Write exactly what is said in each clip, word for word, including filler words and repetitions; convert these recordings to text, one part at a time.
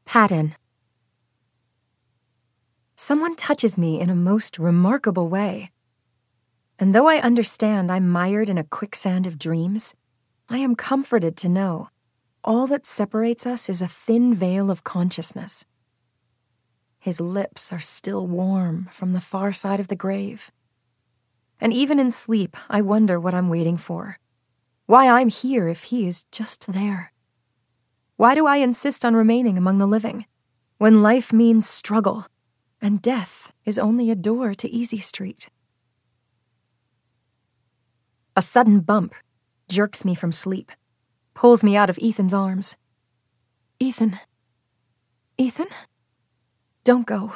Patton. Someone touches me in a most remarkable way. And though I understand I'm mired in a quicksand of dreams, I am comforted to know all that separates us is a thin veil of consciousness. His lips are still warm from the far side of the grave. And even in sleep, I wonder what I'm waiting for. Why I'm here if he is just there. Why do I insist on remaining among the living, when life means struggle, and death is only a door to Easy Street? A sudden bump jerks me from sleep, pulls me out of Ethan's arms. Ethan. Ethan? Don't go.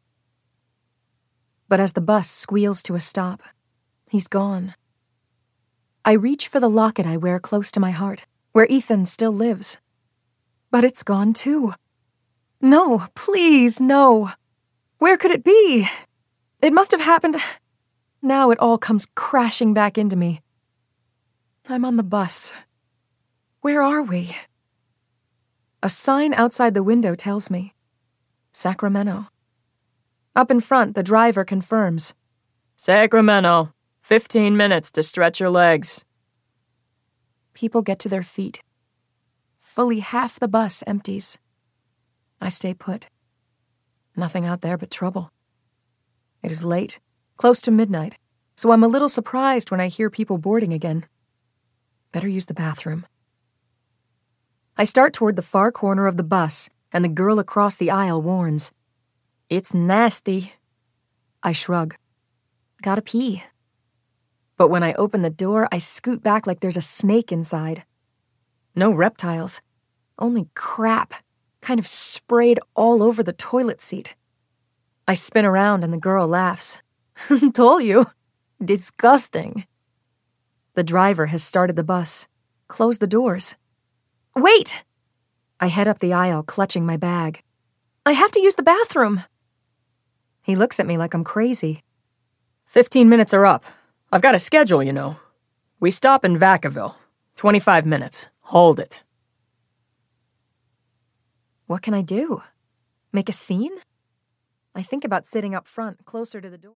But as the bus squeals to a stop, he's gone. I reach for the locket I wear close to my heart, where Ethan still lives. But it's gone too. No, please, no. Where could it be? It must have happened. Now it all comes crashing back into me. I'm on the bus. Where are we? A sign outside the window tells me. Sacramento. Up in front, the driver confirms. Sacramento. Fifteen minutes to stretch your legs. People get to their feet. Fully half the bus empties. I stay put. Nothing out there but trouble. It is late, close to midnight, so I'm a little surprised when I hear people boarding again. Better use the bathroom. I start toward the far corner of the bus, and the girl across the aisle warns. It's nasty. I shrug. Gotta pee. But when I open the door, I scoot back like there's a snake inside. No reptiles. Only crap, kind of sprayed all over the toilet seat. I spin around and the girl laughs. Told you. Disgusting. The driver has started the bus. Closed the doors. Wait! I head up the aisle, clutching my bag. I have to use the bathroom. He looks at me like I'm crazy. Fifteen minutes are up. I've got a schedule, you know. We stop in Vacaville. Twenty-five minutes. Hold it. What can I do? Make a scene? I think about sitting up front, closer to the door.